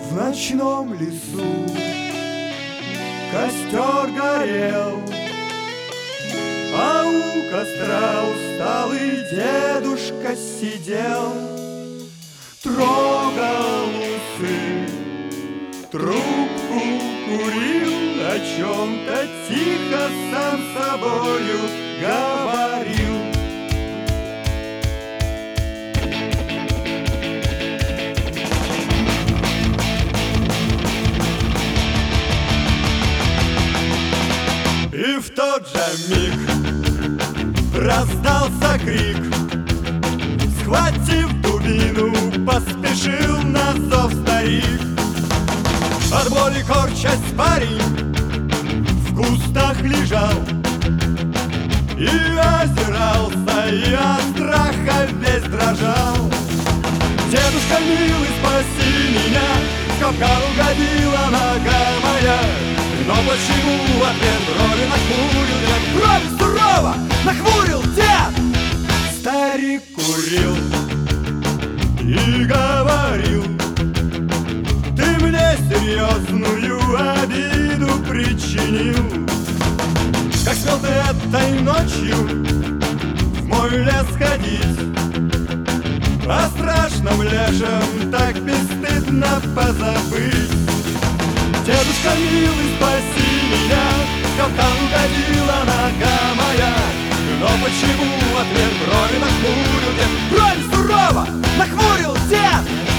В ночном лесу костер горел, а у костра усталый дедушка сидел, трогал усы, трубку курил, о чем-то тихо сам собою говорил. И в тот же миг раздался крик, схватив дубину, поспешил на зов старик. От боли корчась парень в кустах лежал и озирался, и от страха весь дрожал. Дедушка милый, спаси меня, в капкан угодила нога моя. Но почему в ответ брови нахмурил дед? Брови сурово нахмурил дед! Старик курил и говорил: ты мне серьезную обиду причинил. Как смел ты этой ночью в мой лес ходить, о страшном лешем так бесстыдно позабыть. Дедушка милый, спаси меня, в капкан угодила нога моя. Но почему в ответ брови нахмурил дед? Брови сурово нахмурил дед!